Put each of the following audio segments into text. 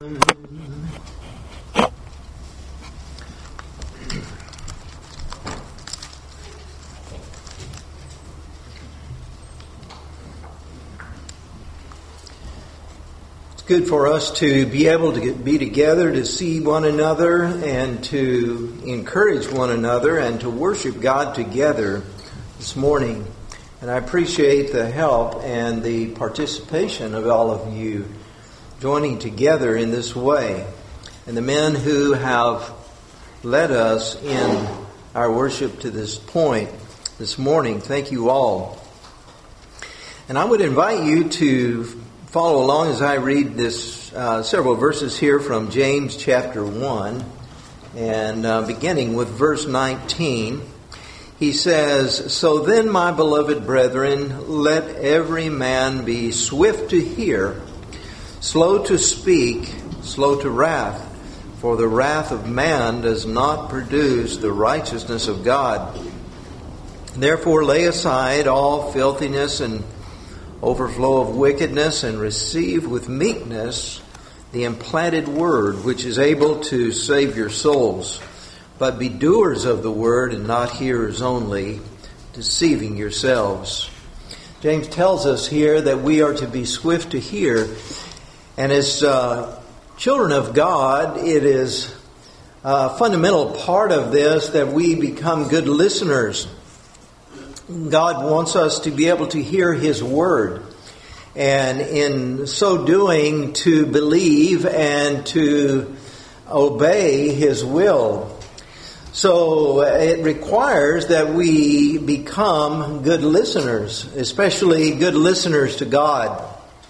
Good for us to be able to be together, to see one another, and to encourage one another, and to worship God together this morning. And I appreciate the help and the participation of all of you joining together in this way. And the men who have led us in our worship to this point this morning, thank you all. And I would invite you to follow along as I read this several verses here from James chapter 1, and beginning with verse 19. He says, "So then, my beloved brethren, let every man be swift to hear, slow to speak, slow to wrath, for the wrath of man does not produce the righteousness of God. Therefore lay aside all filthiness and overflow of wickedness, and receive with meekness the implanted word, which is able to save your souls. But be doers of the word, and not hearers only, deceiving yourselves." James tells us here that we are to be swift to hear. And as children of God, it is a fundamental part of this that we become good listeners. God wants us to be able to hear His Word, and in so doing to believe and to obey His will. So it requires that we become good listeners, especially good listeners to God.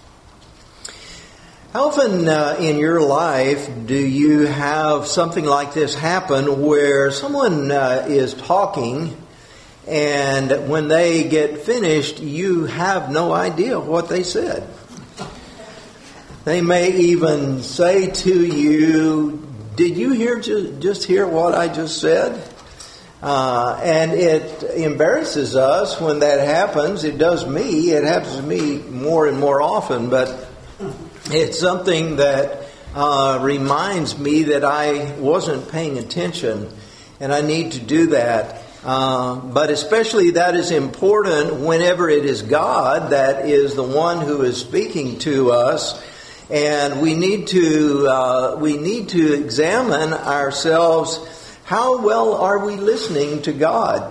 How often in your life do you have something like this happen, where someone is talking, and when they get finished, you have no idea what they said? They may even say to you, "Did you just hear what I just said?" And it embarrasses us when that happens. It does me. It happens to me more and more often, but it's something that reminds me that I wasn't paying attention, and I need to do that. But especially that is important whenever it is God that is the one who is speaking to us, and we need to examine ourselves. How well are we listening to God?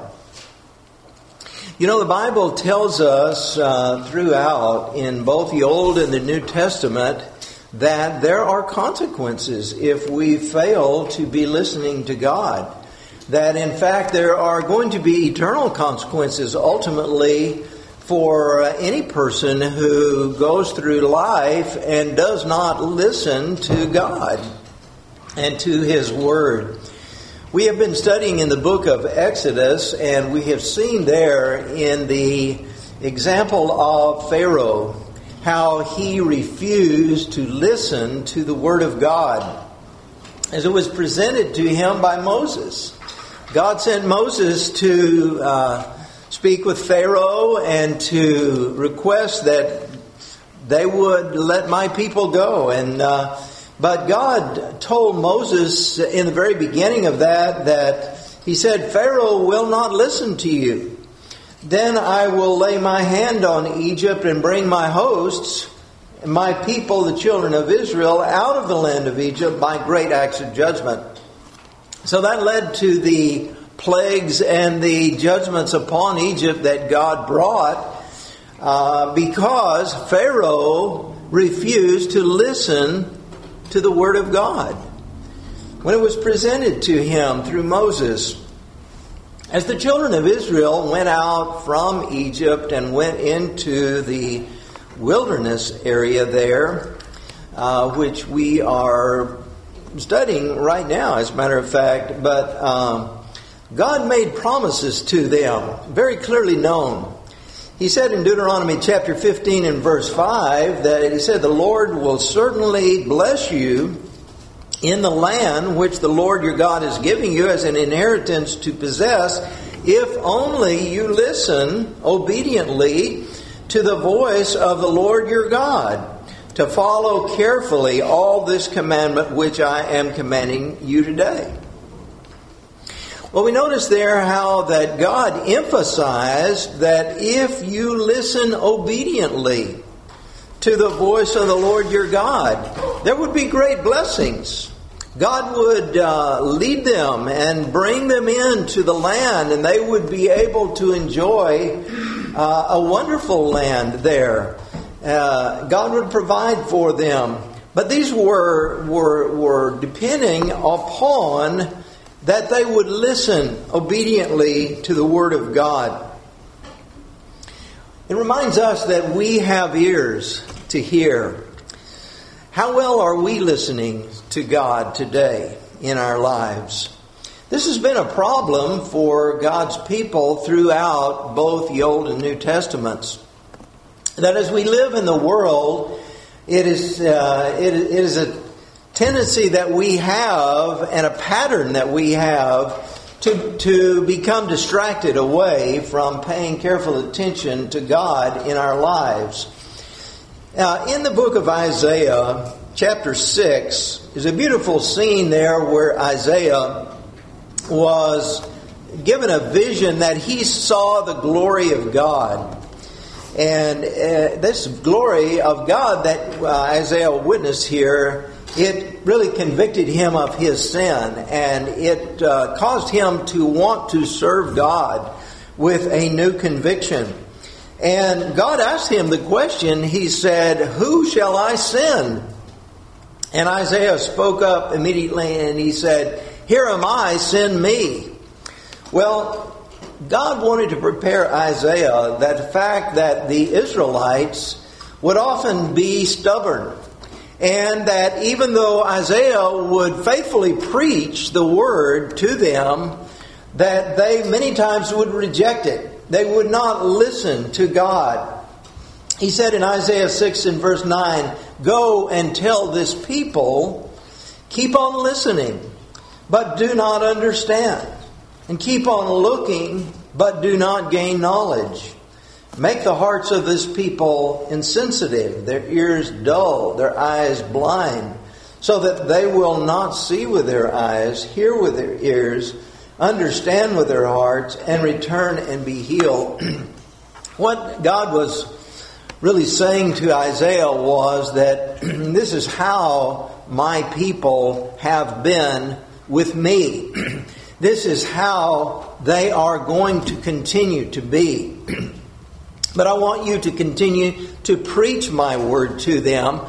You know, the Bible tells us throughout in both the Old and the New Testament that there are consequences if we fail to be listening to God. That in fact there are going to be eternal consequences ultimately for any person who goes through life and does not listen to God and to His Word. We have been studying in the book of Exodus, and we have seen there in the example of Pharaoh how he refused to listen to the Word of God as it was presented to him by Moses. God sent Moses to speak with Pharaoh and to request that they would let my people go. But God told Moses in the very beginning of that He said, "Pharaoh will not listen to you. Then I will lay my hand on Egypt and bring my hosts, my people, the children of Israel, out of the land of Egypt by great acts of judgment." So that led to the plagues and the judgments upon Egypt that God brought because Pharaoh refused to listen to the Word of God when it was presented to him through Moses. As the children of Israel went out from Egypt and went into the wilderness area there, which we are studying right now, as a matter of fact, but God made promises to them, very clearly known. He said in Deuteronomy chapter 15 and verse 5 that He said, "The Lord will certainly bless you in the land which the Lord your God is giving you as an inheritance to possess, if only you listen obediently to the voice of the Lord your God, to follow carefully all this commandment which I am commanding you today. Well, we notice there how that God emphasized that if you listen obediently to the voice of the Lord your God, there would be great blessings. God would lead them and bring them into the land, and they would be able to enjoy a wonderful land there. God would provide for them. But these were depending upon that they would listen obediently to the Word of God. It reminds us that we have ears to hear. How well are we listening to God today in our lives? This has been a problem for God's people throughout both the Old and New Testaments. That as we live in the world, it is a tendency that we have and a pattern that we have to become distracted away from paying careful attention to God in our lives. In the book of Isaiah, chapter 6, is a beautiful scene there where Isaiah was given a vision that he saw the glory of God. And this glory of God that Isaiah witnessed here, it really convicted him of his sin, and it caused him to want to serve God with a new conviction. And God asked him the question, he said, "Who shall I send?" And Isaiah spoke up immediately and he said, "Here am I, send me." Well, God wanted to prepare Isaiah that the fact that the Israelites would often be stubborn, and that even though Isaiah would faithfully preach the word to them, that they many times would reject it. They would not listen to God. He said in Isaiah 6 and verse 9, "Go and tell this people, keep on listening, but do not understand. And keep on looking, but do not gain knowledge. Make the hearts of this people insensitive, their ears dull, their eyes blind, so that they will not see with their eyes, hear with their ears, understand with their hearts, and return and be healed." What God was really saying to Isaiah was that this is how my people have been with me. This is how they are going to continue to be. But I want you to continue to preach my word to them,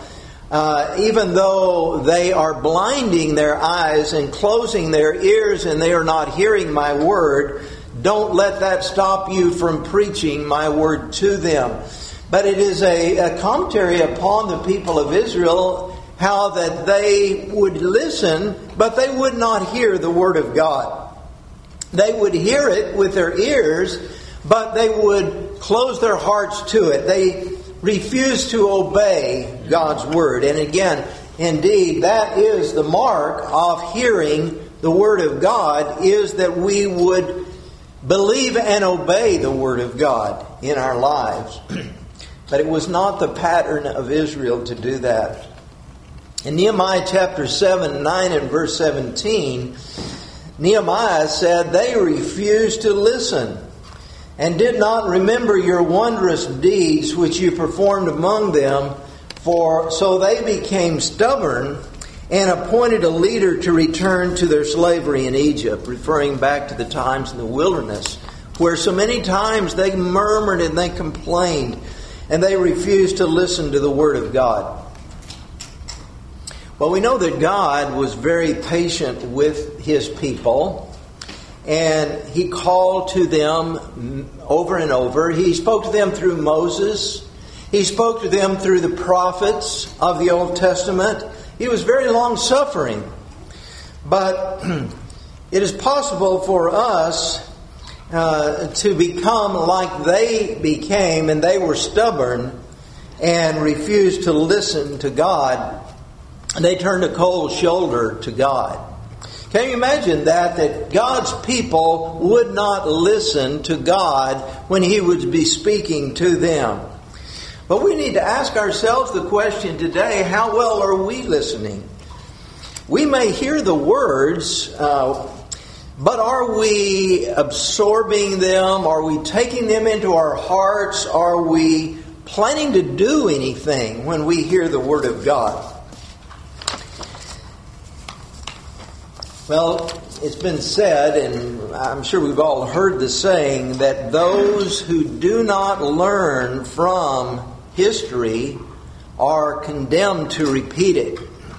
even though they are blinding their eyes and closing their ears and they are not hearing my word. Don't let that stop you from preaching my word to them. But it is a commentary upon the people of Israel, how that they would listen, but they would not hear the word of God. They would hear it with their ears, but they would close their hearts to it. They refused to obey God's word. And again, indeed, that is the mark of hearing the word of God, is that we would believe and obey the word of God in our lives. But it was not the pattern of Israel to do that. In Nehemiah chapter 7, 9 and verse 17, Nehemiah said, "They refused to listen and did not remember your wondrous deeds which you performed among them, for so they became stubborn and appointed a leader to return to their slavery in Egypt," referring back to the times in the wilderness, where so many times they murmured and they complained, and they refused to listen to the word of God. Well, we know that God was very patient with his people, and he called to them over and over. He spoke to them through Moses. He spoke to them through the prophets of the Old Testament. He was very long-suffering. But it is possible for us to become like they became, and they were stubborn and refused to listen to God. They turned a cold shoulder to God. Can you imagine that God's people would not listen to God when he would be speaking to them? But we need to ask ourselves the question today, how well are we listening? We may hear the words, but are we absorbing them? Are we taking them into our hearts? Are we planning to do anything when we hear the Word of God? Well, it's been said, and I'm sure we've all heard the saying, that those who do not learn from history are condemned to repeat it.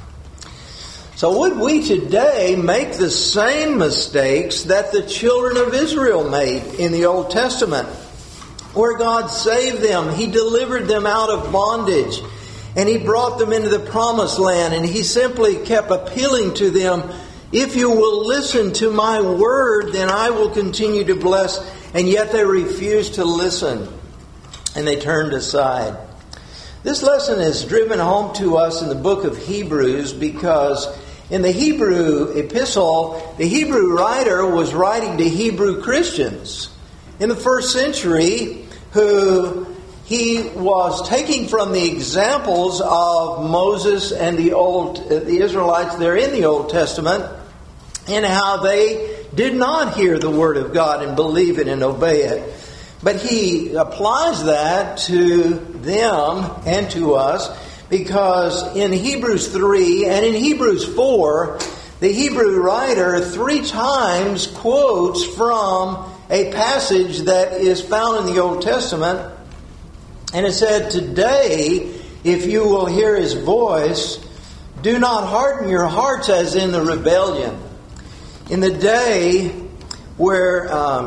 So would we today make the same mistakes that the children of Israel made in the Old Testament, where God saved them, He delivered them out of bondage, and He brought them into the promised land, and He simply kept appealing to them, if you will listen to my word, then I will continue to bless, and yet they refused to listen, and they turned aside. This lesson is driven home to us in the book of Hebrews, because in the Hebrew epistle, the Hebrew writer was writing to Hebrew Christians in the first century, who he was taking from the examples of Moses and the Israelites there in the Old Testament, and how they did not hear the Word of God and believe it and obey it. But he applies that to them and to us, because in Hebrews 3 and in Hebrews 4, the Hebrew writer 3 times quotes from a passage that is found in the Old Testament. And it said, today, if you will hear His voice, do not harden your hearts as in the rebellion. In the day where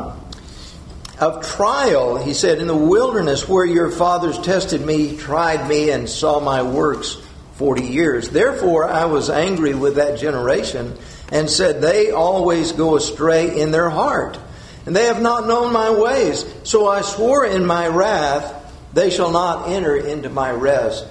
of trial, he said, in the wilderness where your fathers tested me, tried me, and saw my works 40 years. Therefore I was angry with that generation and said, they always go astray in their heart, and they have not known my ways. So I swore in my wrath, they shall not enter into my rest.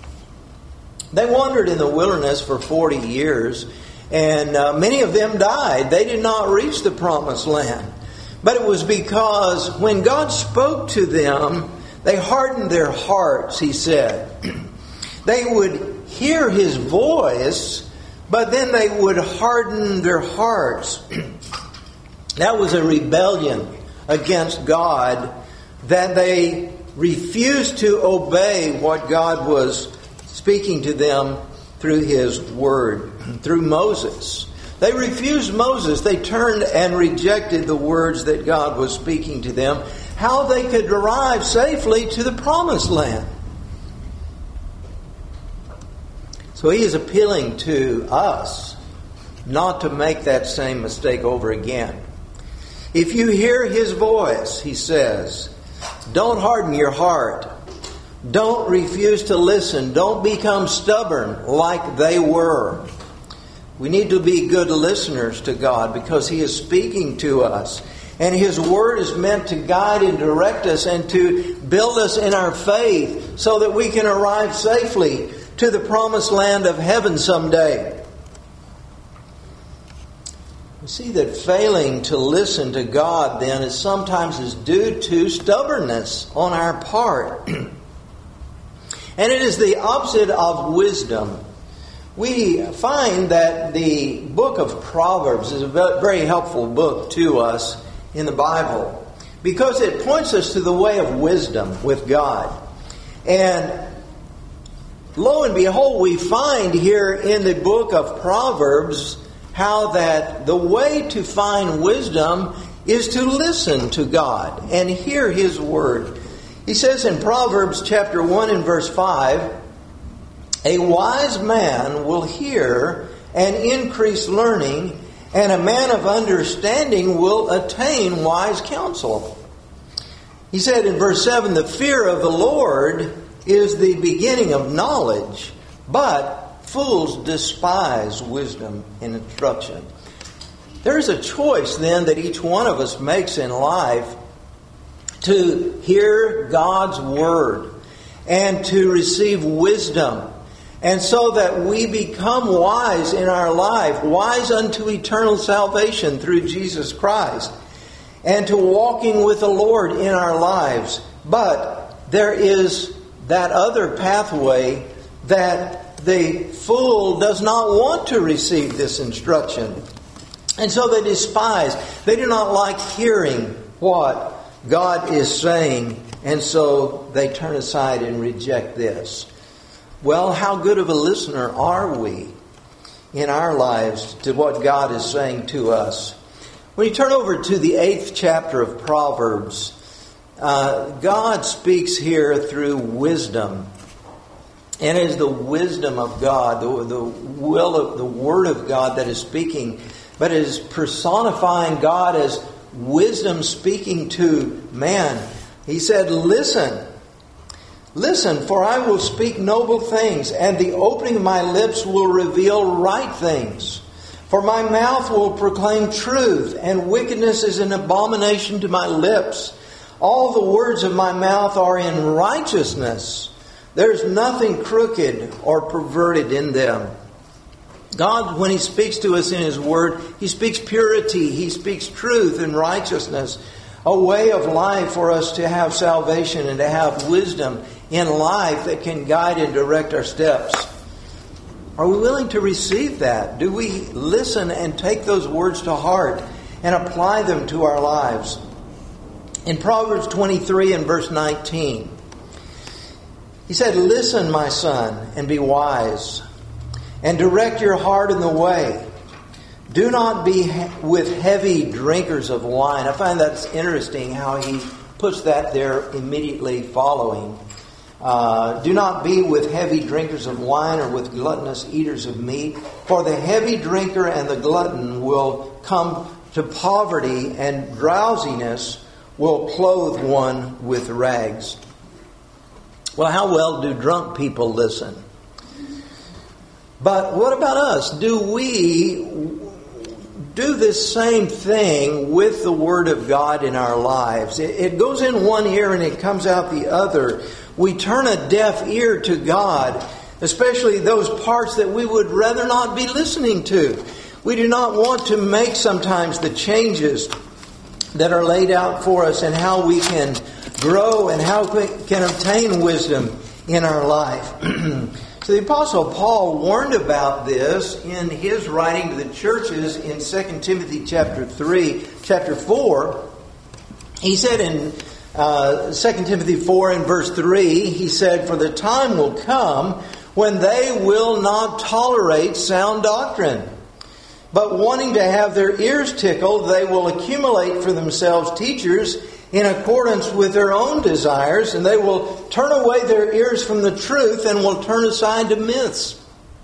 They wandered in the wilderness for 40 years, and many of them died. They did not reach the promised land. But it was because when God spoke to them, they hardened their hearts, he said. They would hear His voice, but then they would harden their hearts. That was a rebellion against God, that they refused to obey what God was speaking to them through His Word, through Moses. They refused Moses. They turned and rejected the words that God was speaking to them, how they could arrive safely to the promised land. So he is appealing to us not to make that same mistake over again. If you hear His voice, he says, don't harden your heart. Don't refuse to listen. Don't become stubborn like they were. We need to be good listeners to God, because He is speaking to us. And His Word is meant to guide and direct us and to build us in our faith so that we can arrive safely to the promised land of heaven someday. We see that failing to listen to God then is sometimes due to stubbornness on our part. And it is the opposite of wisdom. We find that the book of Proverbs is a very helpful book to us in the Bible, because it points us to the way of wisdom with God. And lo and behold, we find here in the book of Proverbs how that the way to find wisdom is to listen to God and hear His Word. He says in Proverbs chapter 1 and verse 5, a wise man will hear and increase learning, and a man of understanding will attain wise counsel. He said in verse 7, the fear of the Lord is the beginning of knowledge, but fools despise wisdom and instruction. There's a choice then that each one of us makes in life to hear God's Word and to receive wisdom, and so that we become wise in our life, wise unto eternal salvation through Jesus Christ, and to walking with the Lord in our lives. But there is that other pathway that the fool does not want to receive this instruction. And so they despise. They do not like hearing what God is saying. And so they turn aside and reject this. Well, how good of a listener are we in our lives to what God is saying to us? When you turn over to the 8th chapter of Proverbs, God speaks here through wisdom. And it is the wisdom of God, the Word of God that is speaking. But it is personifying God as wisdom speaking to man. He said, Listen, for I will speak noble things, and the opening of my lips will reveal right things. For my mouth will proclaim truth, and wickedness is an abomination to my lips. All the words of my mouth are in righteousness. There's nothing crooked or perverted in them. God, when He speaks to us in His Word, He speaks purity, He speaks truth and righteousness, a way of life for us to have salvation and to have wisdom in life that can guide and direct our steps. Are we willing to receive that? Do we listen and take those words to heart and apply them to our lives? In Proverbs 23 and verse 19, he said, Listen, my son, and be wise, and direct your heart in the way. Do not be with heavy drinkers of wine. I find that's interesting how he puts that there immediately following. Do not be with heavy drinkers of wine or with gluttonous eaters of meat. For the heavy drinker and the glutton will come to poverty, and drowsiness will clothe one with rags. Well, how well do drunk people listen? But what about us? Do we do this same thing with the Word of God in our lives? It goes in one ear and it comes out the other. We turn a deaf ear to God, especially those parts that we would rather not be listening to. We do not want to make sometimes the changes that are laid out for us and how we can grow and how we can obtain wisdom in our life. So the Apostle Paul warned about this in his writing to the churches in 2 Timothy chapter 4. He said in 2 Timothy 4 and verse 3, he said, For the time will come when they will not tolerate sound doctrine, but wanting to have their ears tickled, they will accumulate for themselves teachers in accordance with their own desires, and they will turn away their ears from the truth and will turn aside to myths.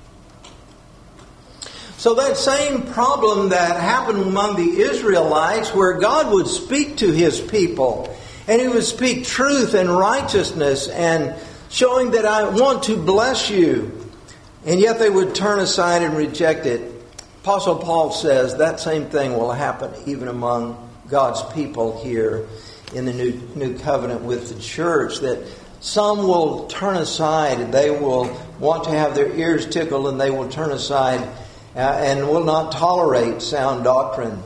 So that same problem that happened among the Israelites, where God would speak to His people, and He would speak truth and righteousness and showing that I want to bless you, and yet they would turn aside and reject it. Apostle Paul says that same thing will happen even among God's people here in the new covenant with the church, that some will turn aside and they will want to have their ears tickled, and they will turn aside and will not tolerate sound doctrine.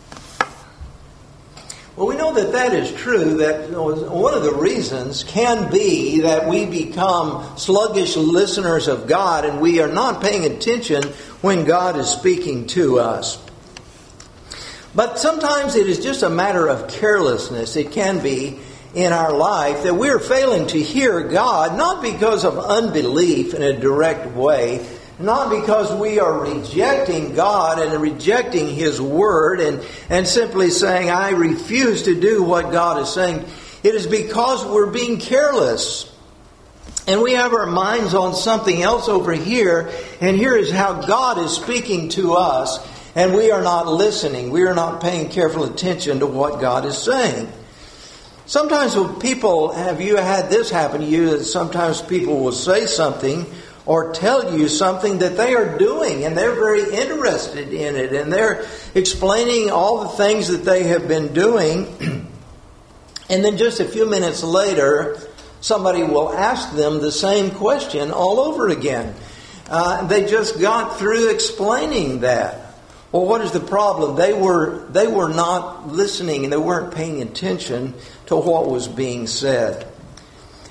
Well, we know that that is true, that one of the reasons can be that we become sluggish listeners of God and we are not paying attention when God is speaking to us. But sometimes it is just a matter of carelessness. It can be in our life that we're failing to hear God, not because of unbelief in a direct way, not because we are rejecting God and rejecting His Word and simply saying, I refuse to do what God is saying. It is because we're being careless. And we have our minds on something else over here. And here is how God is speaking to us. And we are not listening. We are not paying careful attention to what God is saying. Sometimes when people, have you had this happen to you, that sometimes people will say something or tell you something that they are doing, and they're very interested in it, and they're explaining all the things that they have been doing, and then just a few minutes later, somebody will ask them the same question all over again. They just got through explaining that. Well, what is the problem? They were not listening, and they weren't paying attention to what was being said.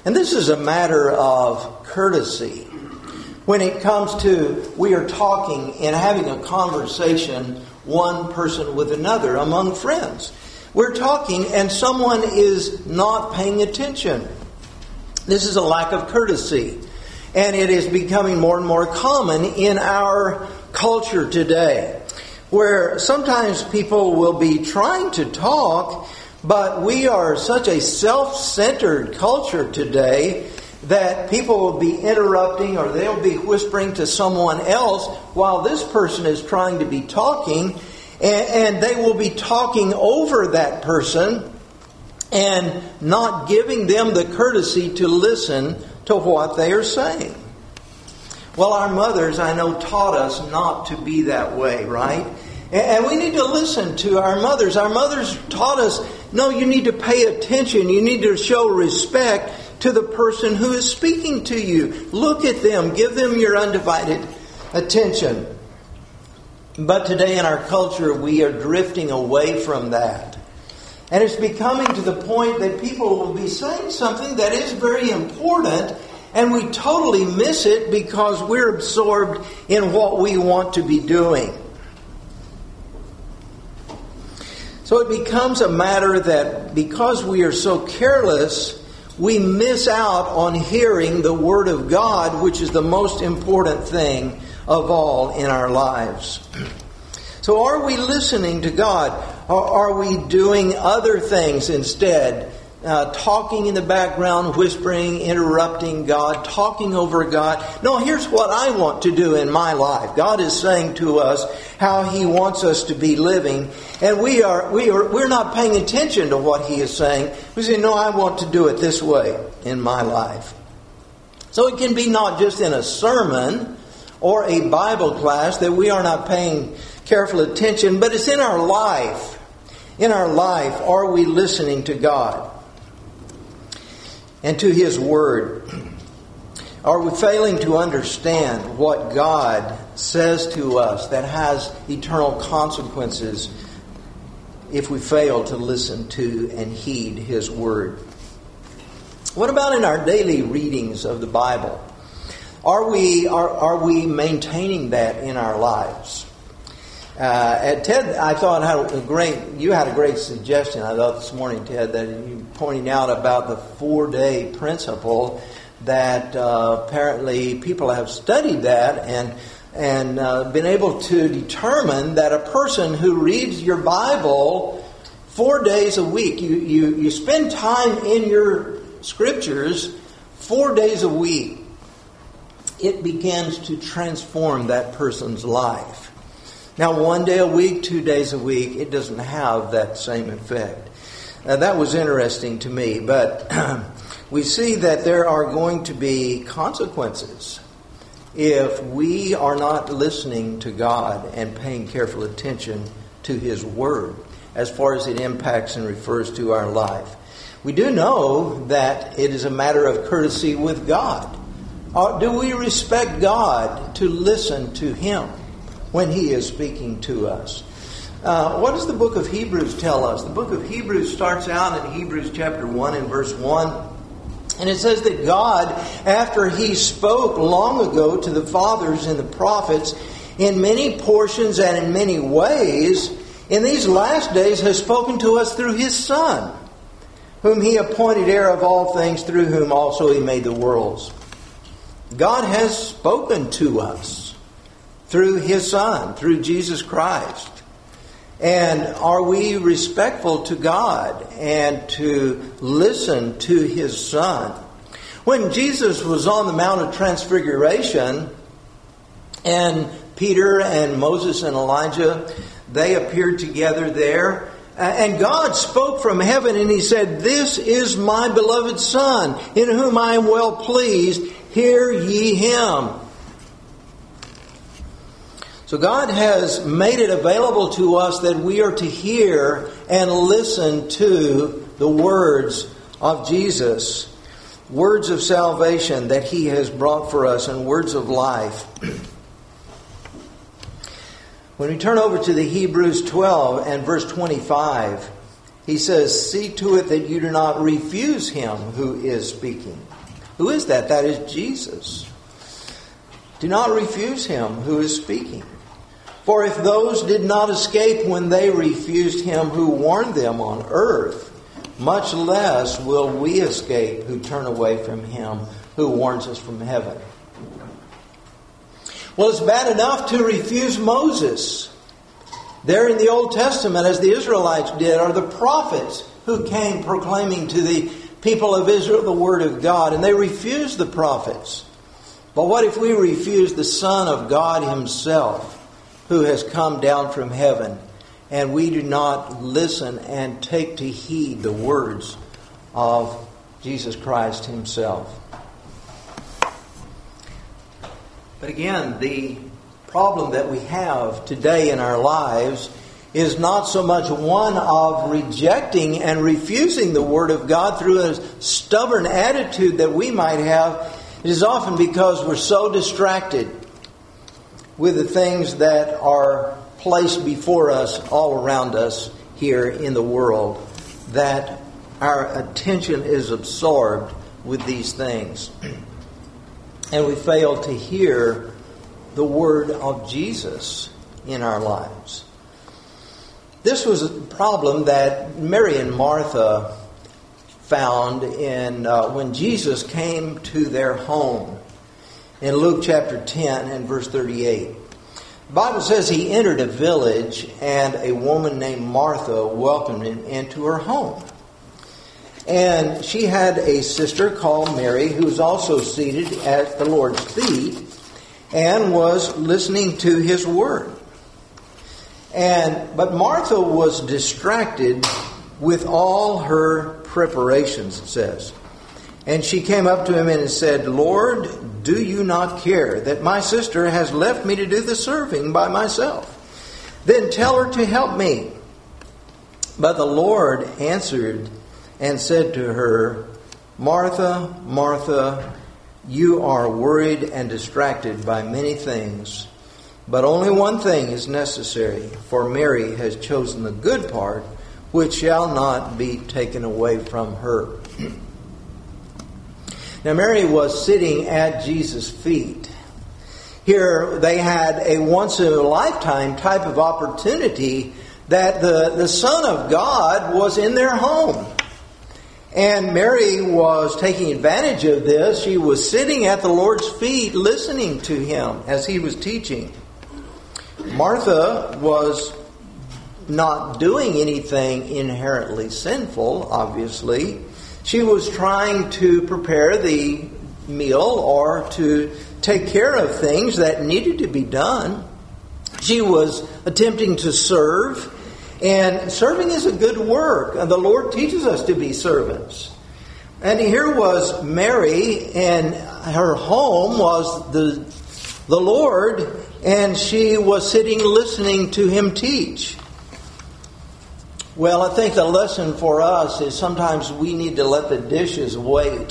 And this is a matter of courtesy. When it comes to we are talking and having a conversation, one person with another among friends. We're talking and someone is not paying attention. This is a lack of courtesy. And it is becoming more and more common in our culture today, where sometimes people will be trying to talk, but we are such a self-centered culture today that people will be interrupting or they'll be whispering to someone else while this person is trying to be talking, and they will be talking over that person and not giving them the courtesy to listen to what they are saying. Well, our mothers, I know, taught us not to be that way, right? And we need to listen to our mothers. Our mothers taught us, no, you need to pay attention. You need to show respect to the person who is speaking to you. Look at them. Give them your undivided attention. But today in our culture, we are drifting away from that. And it's becoming to the point that people will be saying something that is very important, and we totally miss it because we're absorbed in what we want to be doing. So it becomes a matter that because we are so careless, we miss out on hearing the Word of God, which is the most important thing of all in our lives. So are we listening to God? Or are we doing other things instead? Talking in the background, whispering, interrupting God, talking over God. No, here's what I want to do in my life. God is saying to us how He wants us to be living, and we're not paying attention to what He is saying. We say, no, I want to do it this way in my life. So it can be not just in a sermon or a Bible class that we are not paying careful attention, but it's in our life. In our life, are we listening to God and to His Word? Are we failing to understand what God says to us that has eternal consequences if we fail to listen to and heed His Word? What about in our daily readings of the Bible? Are we maintaining that in our lives? Ted, I thought you had a great suggestion, I thought, this morning, Ted, that you pointing out about the 4-day principle that apparently people have studied that and been able to determine that a person who reads your Bible 4 days a week, you spend time in your scriptures 4 days a week, it begins to transform that person's life. Now, 1 day a week, 2 days a week, it doesn't have that same effect. That was interesting to me, but we see that there are going to be consequences if we are not listening to God and paying careful attention to His Word as far as it impacts and refers to our life. We do know that it is a matter of courtesy with God. Do we respect God to listen to Him when He is speaking to us? What does the book of Hebrews tell us? The book of Hebrews starts out in Hebrews chapter 1 and verse 1. And it says that God, after He spoke long ago to the fathers and the prophets in many portions and in many ways, in these last days has spoken to us through His Son, whom He appointed heir of all things, through whom also He made the worlds. God has spoken to us through His Son, through Jesus Christ. And are we respectful to God and to listen to His Son? When Jesus was on the Mount of Transfiguration, and Peter and Moses and Elijah, they appeared together there, and God spoke from heaven and He said, "This is my beloved Son, in whom I am well pleased. Hear ye Him." So God has made it available to us that we are to hear and listen to the words of Jesus, words of salvation that He has brought for us, and words of life. When we turn over to the Hebrews 12 and verse 25, he says, "See to it that you do not refuse Him who is speaking." Who is that? That is Jesus. Do not refuse him who is speaking. For if those did not escape when they refused him who warned them on earth, much less will we escape who turn away from him who warns us from heaven. Well, it's bad enough to refuse Moses. There in the Old Testament, as the Israelites did, are the prophets who came proclaiming to the people of Israel the Word of God, and they refused the prophets. But what if we refuse the Son of God himself, who has come down from heaven, and we do not listen and take to heed the words of Jesus Christ himself? But again, the problem that we have today in our lives is not so much one of rejecting and refusing the Word of God through a stubborn attitude that we might have. It is often because we're so distracted with the things that are placed before us all around us here in the world that our attention is absorbed with these things. And we fail to hear the word of Jesus in our lives. This was a problem that Mary and Martha found in when Jesus came to their home in Luke chapter 10 and verse 38. The Bible says he entered a village and a woman named Martha welcomed him into her home. And she had a sister called Mary who was also seated at the Lord's feet and was listening to his word. But Martha was distracted with all her preparations, it says. And she came up to him and said, "Lord, do you not care that my sister has left me to do the serving by myself? Then tell her to help me." But the Lord answered and said to her, "Martha, Martha, you are worried and distracted by many things, but only one thing is necessary, for Mary has chosen the good part, which shall not be taken away from her." Now, Mary was sitting at Jesus' feet. Here they had a once-in-a-lifetime type of opportunity that the Son of God was in their home. And Mary was taking advantage of this. She was sitting at the Lord's feet listening to him as he was teaching. Martha was not doing anything inherently sinful, obviously. She was trying to prepare the meal or to take care of things that needed to be done. She was attempting to serve. And serving is a good work. And the Lord teaches us to be servants. And here was Mary, and her home was the Lord, and she was sitting listening to him teach. Well, I think the lesson for us is sometimes we need to let the dishes wait.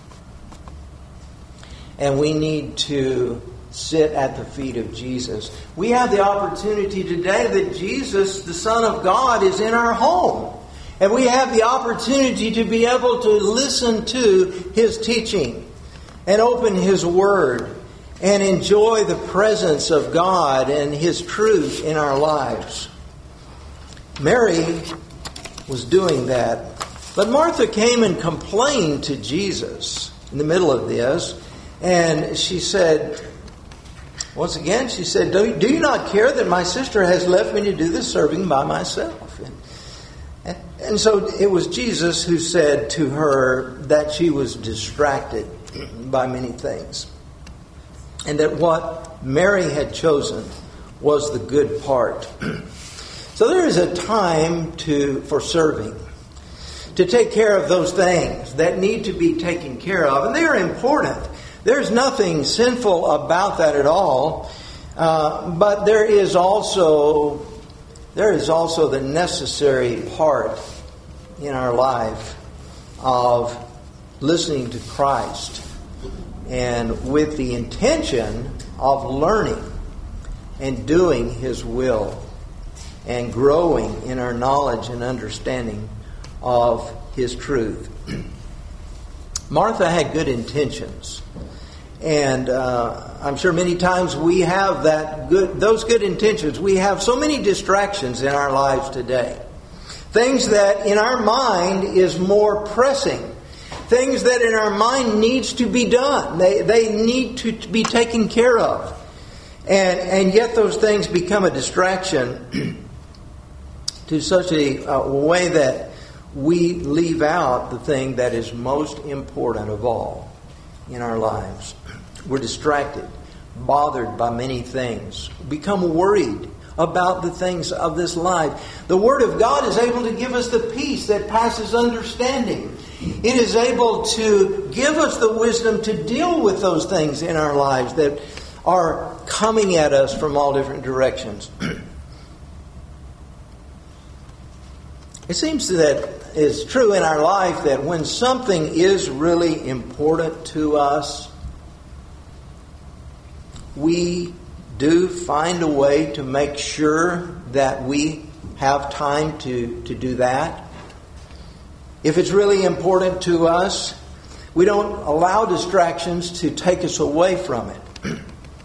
And we need to sit at the feet of Jesus. We have the opportunity today that Jesus, the Son of God, is in our home. And we have the opportunity to be able to listen to his teaching and open his word and enjoy the presence of God and his truth in our lives. Mary was doing that. But Martha came and complained to Jesus in the middle of this. And she said, once again, she said, do you not care that my sister has left me to do the serving by myself? And so it was Jesus who said to her that she was distracted by many things. And that what Mary had chosen was the good part. So there is a time for serving, to take care of those things that need to be taken care of. And they are important. There's nothing sinful about that at all. But there is also the necessary part in our life of listening to Christ and with the intention of learning and doing his will and growing in our knowledge and understanding of his truth. Martha had good intentions. And I'm sure many times we have those good intentions. We have so many distractions in our lives today. Things that in our mind is more pressing. Things that in our mind needs to be done. They need to be taken care of. And yet those things become a distraction to such a way that we leave out the thing that is most important of all in our lives. We're distracted, bothered by many things, become worried about the things of this life. The Word of God is able to give us the peace that passes understanding. It is able to give us the wisdom to deal with those things in our lives that are coming at us from all different directions. It seems that it's true in our life that when something is really important to us, we do find a way to make sure that we have time to do that. If it's really important to us, we don't allow distractions to take us away from it.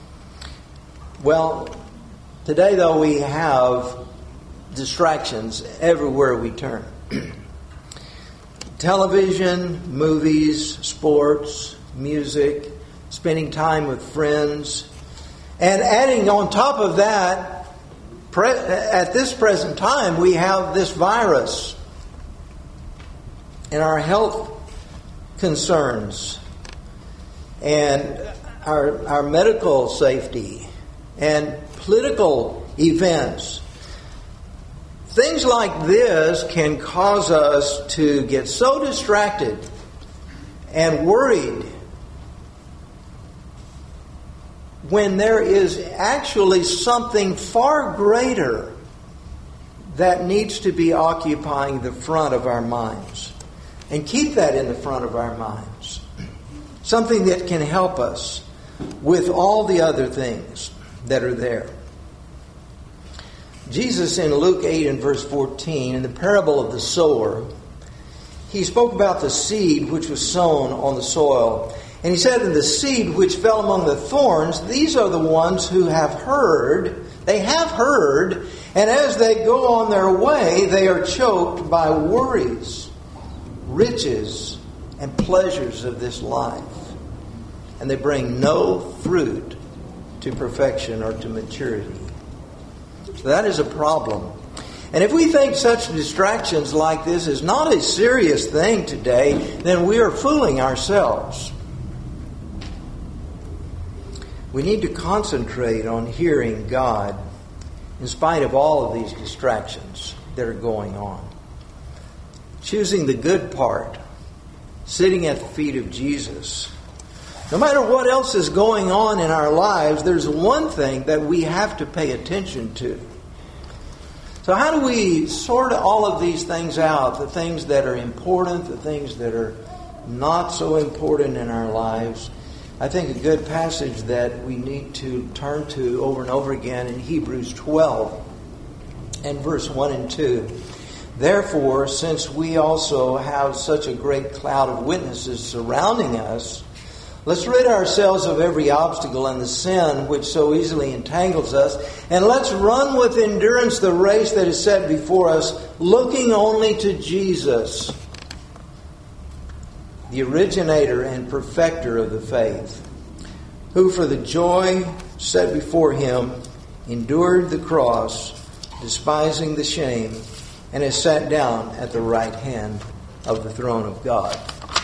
Well, today though we have distractions everywhere we turn. Television, movies, sports, music, spending time with friends. And adding on top of that, at this present time, we have this virus and our health concerns and our medical safety and political events. Things like this can cause us to get so distracted and worried when there is actually something far greater that needs to be occupying the front of our minds. And keep that in the front of our minds. Something that can help us with all the other things that are there. Jesus in Luke 8 and verse 14, in the parable of the sower, he spoke about the seed which was sown on the soil. And he said, "And the seed which fell among the thorns, these are the ones who have heard." They have heard, and as they go on their way, they are choked by worries, riches, and pleasures of this life. And they bring no fruit to perfection or to maturity. So that is a problem. And if we think such distractions like this is not a serious thing today, then we are fooling ourselves. We need to concentrate on hearing God in spite of all of these distractions that are going on. Choosing the good part, sitting at the feet of Jesus. No matter what else is going on in our lives, there's one thing that we have to pay attention to. So how do we sort all of these things out? The things that are important, the things that are not so important in our lives. I think a good passage that we need to turn to over and over again in Hebrews 12 and verse 1 and 2. "Therefore, since we also have such a great cloud of witnesses surrounding us, let's rid ourselves of every obstacle and the sin which so easily entangles us, and let's run with endurance the race that is set before us, looking only to Jesus, the originator and perfecter of the faith, who for the joy set before him endured the cross, despising the shame, and has sat down at the right hand of the throne of God."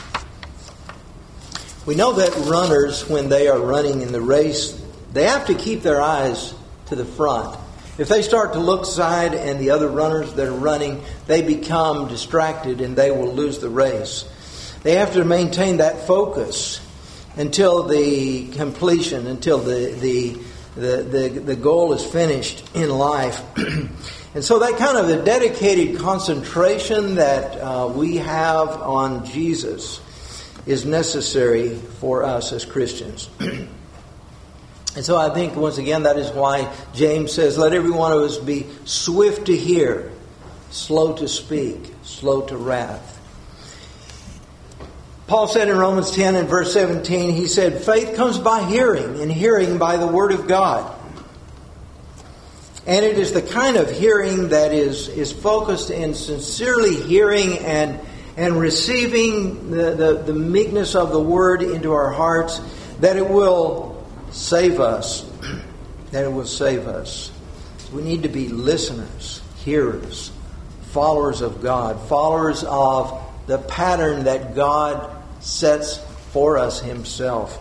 We know that runners, when they are running in the race, they have to keep their eyes to the front. If they start to look side and the other runners that are running, they become distracted and they will lose the race. They have to maintain that focus until the completion, until the goal is finished in life. And so that kind of a dedicated concentration that we have on Jesus is necessary for us as Christians. And so I think, once again, that is why James says, "Let every one of us be swift to hear, slow to speak, slow to wrath." Paul said in Romans 10 and verse 17, he said, faith comes by hearing, and hearing by the Word of God. And it is the kind of hearing that is focused in sincerely hearing and receiving the meekness of the Word into our hearts, that it will save us. That it will save us. We need to be listeners, hearers, followers of God, followers of the pattern that God sets for us Himself.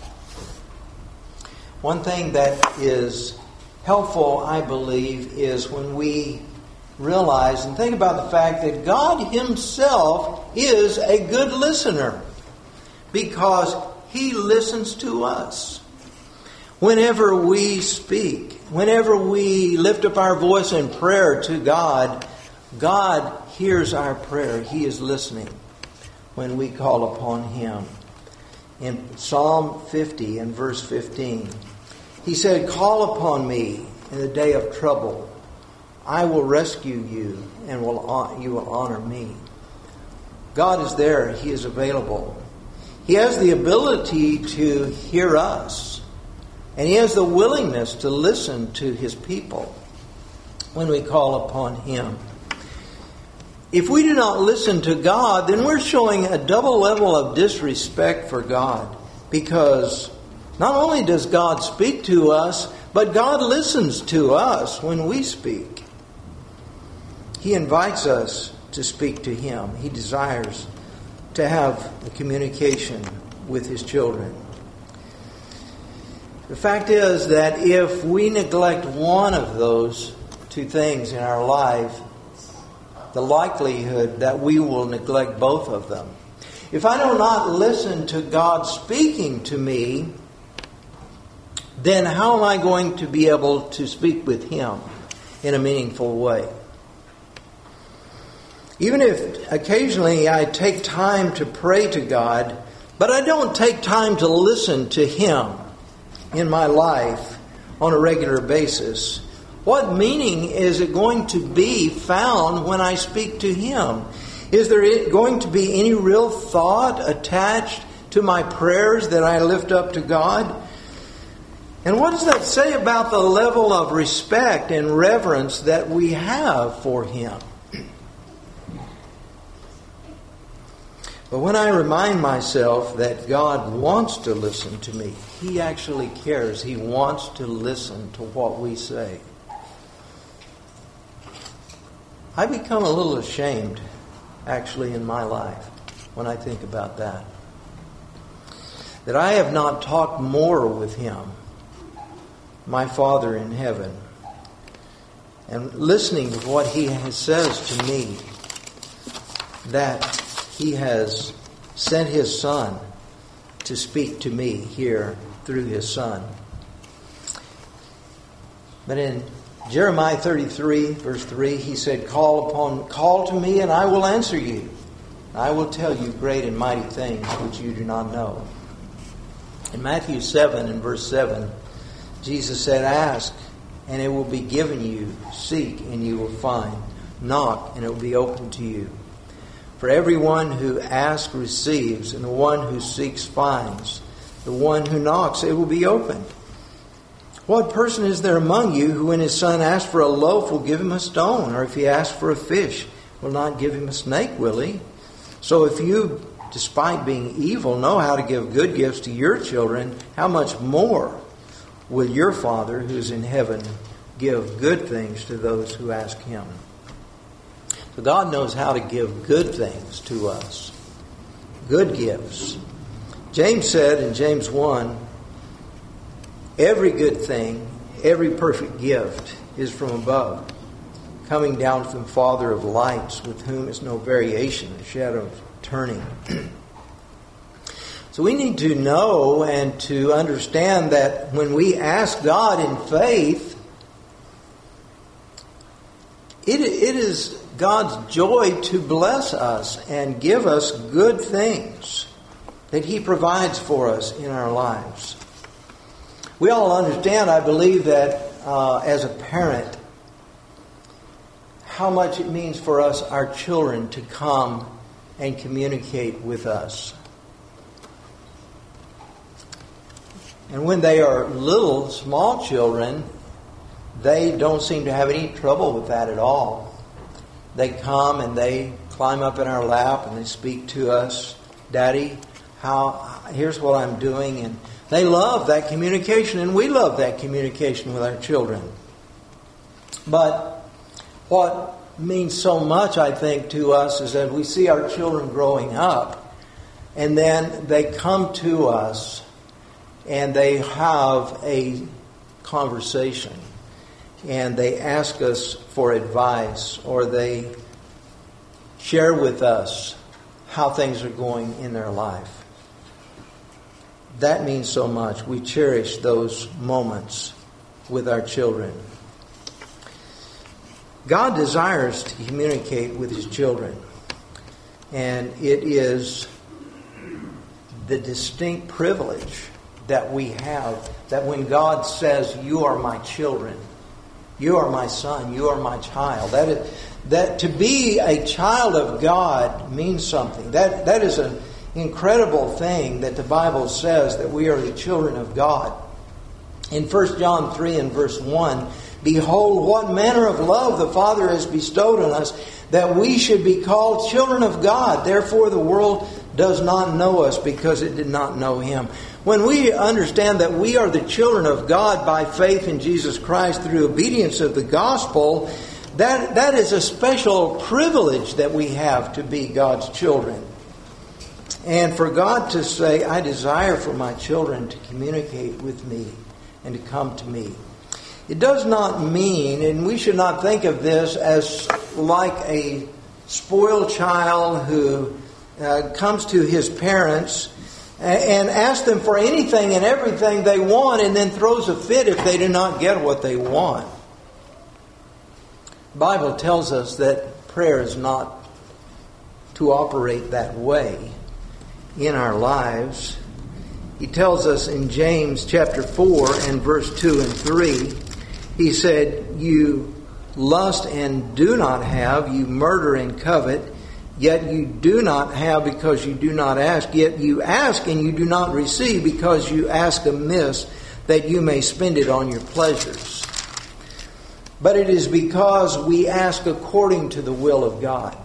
One thing that is helpful, I believe, is when we realize and think about the fact that God Himself is a good listener, because He listens to us. Whenever we speak, whenever we lift up our voice in prayer to God, God hears our prayer. He is listening when we call upon Him. In Psalm 50 and verse 15, He said, call upon me in the day of trouble. I will rescue you and you will honor me. God is there. He is available. He has the ability to hear us. And He has the willingness to listen to His people when we call upon Him. If we do not listen to God, then we're showing a double level of disrespect for God. Because not only does God speak to us, but God listens to us when we speak. He invites us to speak to Him. He desires to have a communication with His children. The fact is that if we neglect one of those two things in our life, the likelihood that we will neglect both of them. If I do not listen to God speaking to me, then how am I going to be able to speak with Him in a meaningful way? Even if occasionally I take time to pray to God, but I don't take time to listen to Him in my life on a regular basis, what meaning is it going to be found when I speak to Him? Is there going to be any real thought attached to my prayers that I lift up to God? And what does that say about the level of respect and reverence that we have for Him? But when I remind myself that God wants to listen to me, He actually cares. He wants to listen to what we say. I become a little ashamed, actually, in my life when I think about that. That I have not talked more with Him, my Father in heaven, and listening to what He says to me, that He has sent His Son to speak to me here through His Son. But in Jeremiah 33, verse 3, He said, Call to me and I will answer you. I will tell you great and mighty things which you do not know. In Matthew 7 and verse 7, Jesus said, Ask and it will be given you. Seek and you will find. Knock and it will be opened to you. For everyone who asks receives, and the one who seeks finds. The one who knocks, it will be opened. What person is there among you who when his son asks for a loaf will give him a stone? Or if he asks for a fish, will not give him a snake, will he? So if you, despite being evil, know how to give good gifts to your children, how much more will your Father who is in heaven give good things to those who ask Him? So God knows how to give good things to us. Good gifts. James said in James 1, every good thing, every perfect gift is from above, coming down from the Father of lights, with whom is no variation, a shadow of turning. So we need to know and to understand that when we ask God in faith, it is God's joy to bless us and give us good things that He provides for us in our lives. We all understand, I believe, that as a parent, how much it means for us, our children, to come and communicate with us. And when they are little, small children, they don't seem to have any trouble with that at all. They come and they climb up in our lap and they speak to us. Daddy, here's what I'm doing. And they love that communication, and we love that communication with our children. But what means so much, I think, to us is that we see our children growing up, and then they come to us and they have a conversation, and they ask us for advice, or they share with us how things are going in their life. That means so much. We cherish those moments with our children. God desires to communicate with His children. And it is the distinct privilege that we have, that when God says, "You are my children, you are my son, you are my child," that to be a child of God means something. That is an incredible thing that the Bible says, that we are the children of God. In 1 John 3 and verse 1, "Behold, what manner of love the Father has bestowed on us, that we should be called children of God. Therefore the world does not know us, because it did not know Him." When we understand that we are the children of God by faith in Jesus Christ through obedience of the gospel, that is a special privilege that we have to be God's children. And for God to say, "I desire for my children to communicate with me and to come to me." It does not mean, and we should not think of this as like a spoiled child who comes to his parents and asks them for anything and everything they want, and then throws a fit if they do not get what they want. The Bible tells us that prayer is not to operate that way in our lives. He tells us in James chapter 4 and verse 2 and 3, he said, "You lust and do not have, you murder and covet, yet you do not have because you do not ask. Yet you ask and you do not receive because you ask amiss, that you may spend it on your pleasures. But it is because we ask according to the will of God."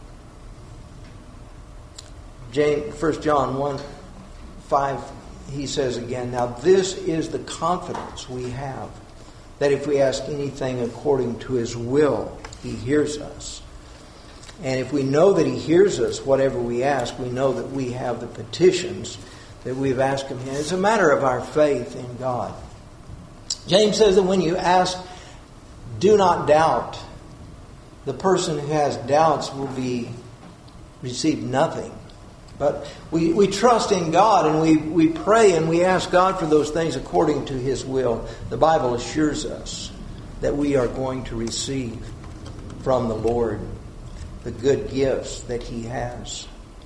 1 John 1:5, he says again, "Now this is the confidence we have, that if we ask anything according to His will, He hears us." And if we know that He hears us, whatever we ask, we know that we have the petitions that we've asked of Him. It's a matter of our faith in God. James says that when you ask, do not doubt. The person who has doubts will receive nothing. But we trust in God, and we pray and we ask God for those things according to His will. The Bible assures us that we are going to receive from the Lord the good gifts that He has.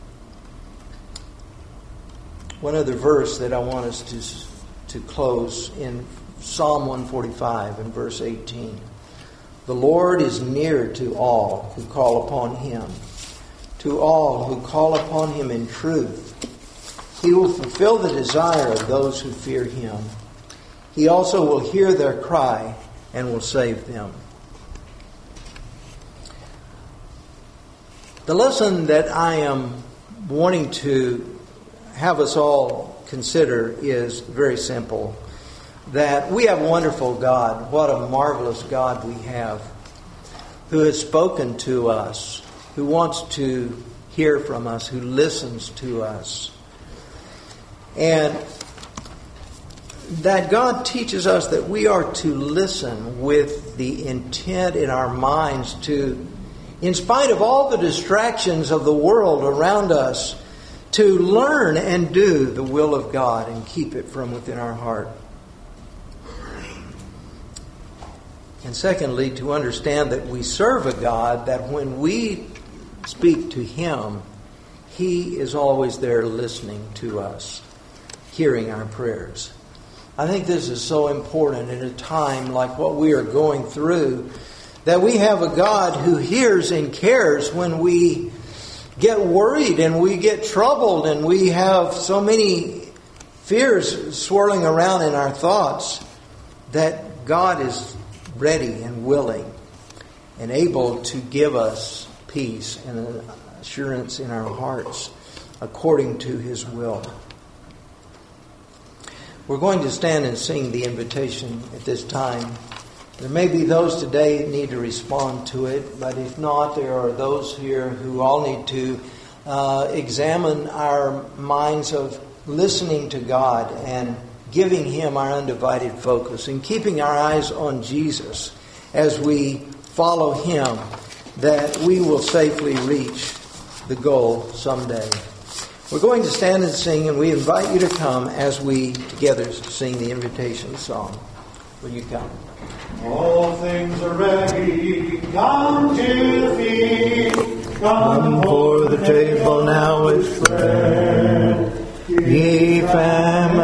One other verse that I want us to close in Psalm 145 and verse 18. "The Lord is near to all who call upon Him, to all who call upon Him in truth. He will fulfill the desire of those who fear Him. He also will hear their cry and will save them." The lesson that I am wanting to have us all consider is very simple. That we have a wonderful God. What a marvelous God we have, who has spoken to us, who wants to hear from us, who listens to us. And that God teaches us that we are to listen with the intent in our minds to, in spite of all the distractions of the world around us, to learn and do the will of God and keep it from within our heart. And secondly, to understand that we serve a God that when we speak to Him, He is always there listening to us, hearing our prayers. I think this is so important in a time like what we are going through, that we have a God who hears and cares when we get worried and we get troubled and we have so many fears swirling around in our thoughts, that God is ready and willing and able to give us peace and assurance in our hearts according to His will. We're going to stand and sing the invitation at this time. There may be those today that need to respond to it, but if not, there are those here who all need to examine our minds of listening to God and giving Him our undivided focus and keeping our eyes on Jesus as we follow Him, that we will safely reach the goal someday. We're going to stand and sing, and we invite you to come as we together sing the invitation song. Will you come? All things are ready, come to the feast. Come for the table now is spread. Ye family.